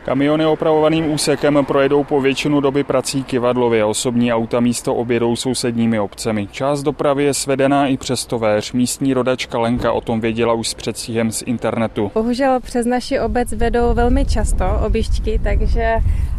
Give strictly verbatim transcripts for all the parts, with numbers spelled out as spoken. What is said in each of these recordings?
Kamiony opravovaným úsekem projedou po většinu doby prací Kyvadlově. Osobní auta místo objedou sousedními obcemi. Část dopravy je svedená i přes Tovéř. Místní rodačka Lenka o tom věděla už s předstihem z internetu. Bohužel přes naši obec vedou velmi často objížďky, takže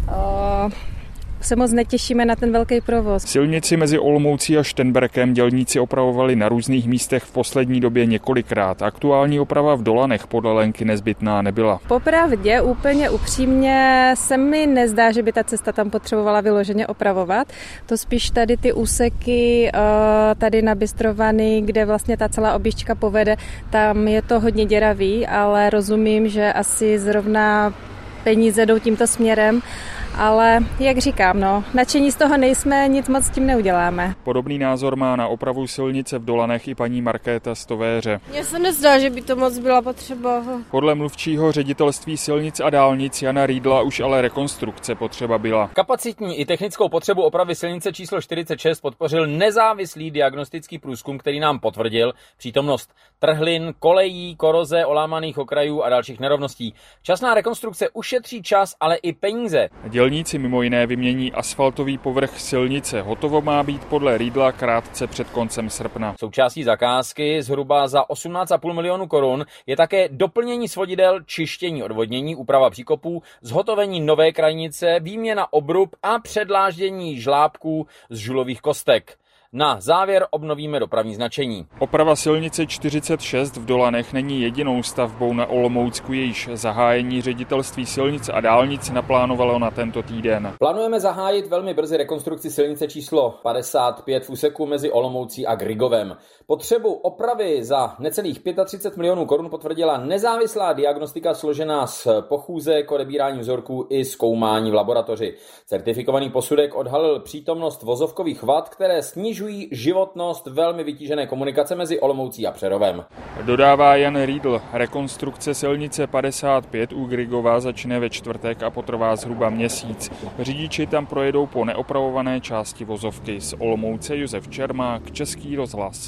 o, se moc netěšíme na ten velký provoz. Silnici mezi Olomoucí a Šternberkem dělníci opravovali na různých místech v poslední době několikrát. Aktuální oprava v Dolanech podle Lenky nezbytná nebyla. Popravdě úplně upřímně se mi nezdá, že by ta cesta tam potřebovala vyloženě opravovat. To spíš tady ty úseky tady na Bystrovany, kde vlastně ta celá objížďka povede, tam je to hodně děravý, ale rozumím, že asi zrovna peníze jdou tímto směrem. Ale jak říkám, no, nadšení z toho nejsme, nic moc s tím neuděláme. Podobný názor má na opravu silnice v Dolanech i paní Markéta z Tovéře. Mně se nezdá, že by to moc byla potřeba. Podle mluvčího ředitelství silnic a dálnic Jana Riedla už ale rekonstrukce potřeba byla. Kapacitní i technickou potřebu opravy silnice číslo čtyřicet šest podpořil nezávislý diagnostický průzkum, který nám potvrdil přítomnost trhlin, kolejí, koroze, olámaných okrajů a dalších nerovností. Časná rekonstrukce ušetří čas, ale i peníze. Dělníci mimo jiné vymění asfaltový povrch silnice. Hotovo má být podle Riedla krátce před koncem srpna. Součástí zakázky zhruba za osmnáct celá pět milionu korun je také doplnění svodidel, čištění odvodnění, úprava příkopů, zhotovení nové krajnice, výměna obrub a předláždění žlábků z žulových kostek. Na závěr obnovíme dopravní značení. Oprava silnice čtyřicet šest v Dolanech není jedinou stavbou na Olomoucku, jejíž zahájení ředitelství silnic a dálnic naplánovalo na tento týden. Plánujeme zahájit velmi brzy rekonstrukci silnice číslo padesát pět v úseku mezi Olomoucí a Grigovem. Potřebu opravy za necelých třicet pět milionů korun potvrdila nezávislá diagnostika složená z pochůzek, odebírání vzorků i zkoumání v laboratoři. Certifikovaný posudek odhalil přítomnost vozovkových vad, které snižují životnost velmi vytížené komunikace mezi Olomoucí a Přerovem. Dodává Jan Riedl. Rekonstrukce silnice padesát pět u Grigova začne ve čtvrtek a potrvá zhruba měsíc. Řidiči tam projedou po neopravované části vozovky. Z Olomouce Josef Čermák, Český rozhlas.